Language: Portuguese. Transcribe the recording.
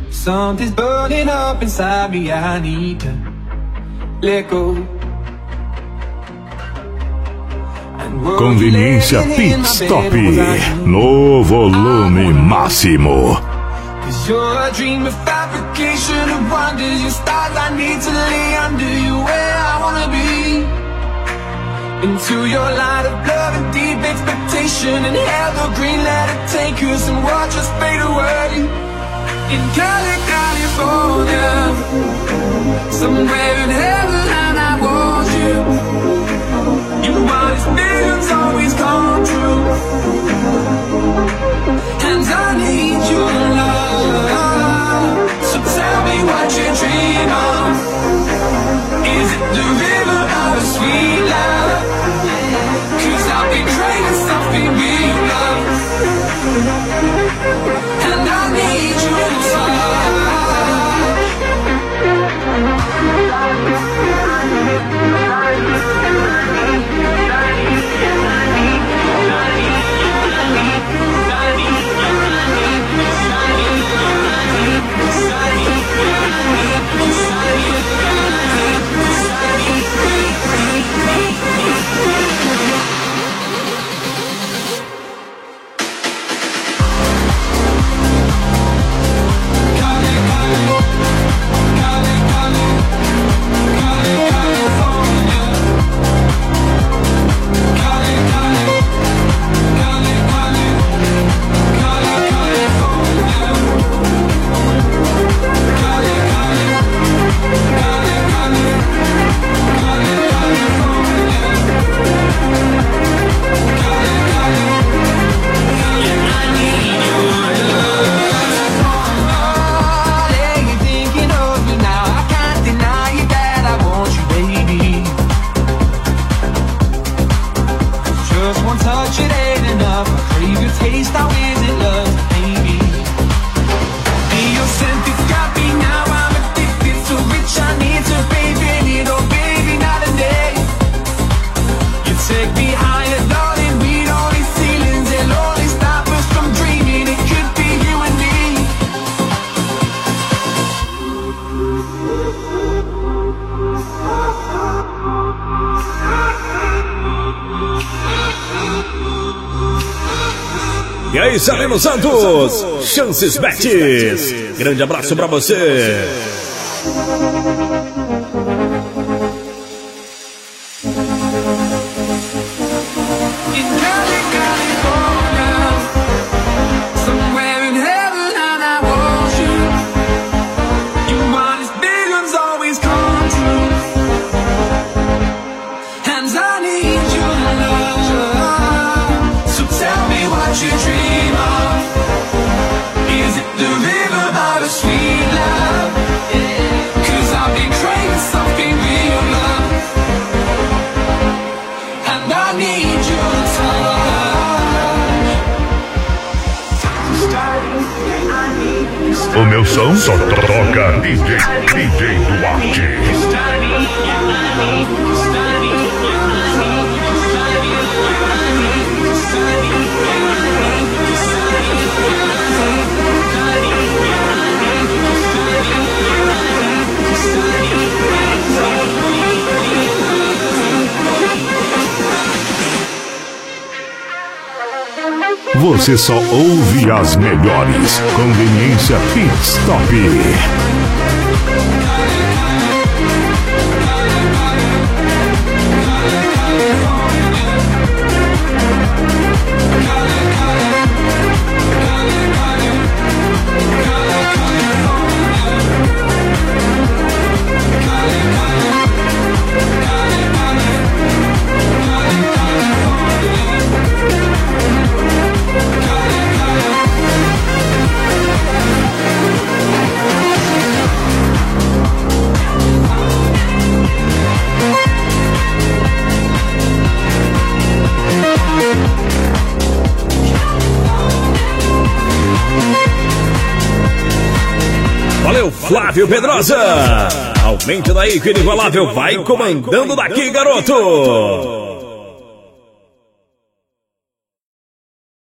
Something's burning up inside me, I need to let go. Conveniência Pit Stop no volume máximo. Cause you're a dream of fabrication of wonders. Your stars I need to lay under you where I wanna be. Into your light of love and deep expectation. And held the green let it take us and watch us fade away. In Cali, California, somewhere in heaven and I want you. Your wildest visions always come true. And I need your love. So tell me what you dream of. Is it the river or the sweet love? Cause I'll be craving something real love. And I need your touch. E aí, Salino Santos, Chances Bets. Grande abraço pra você. O meu som só toca DJ Duarte. Você só ouve as melhores. Conveniência Pit Stop. Valeu, Flávio Pedrosa. Aumente daí que o inigualável vai comandando daqui, garoto.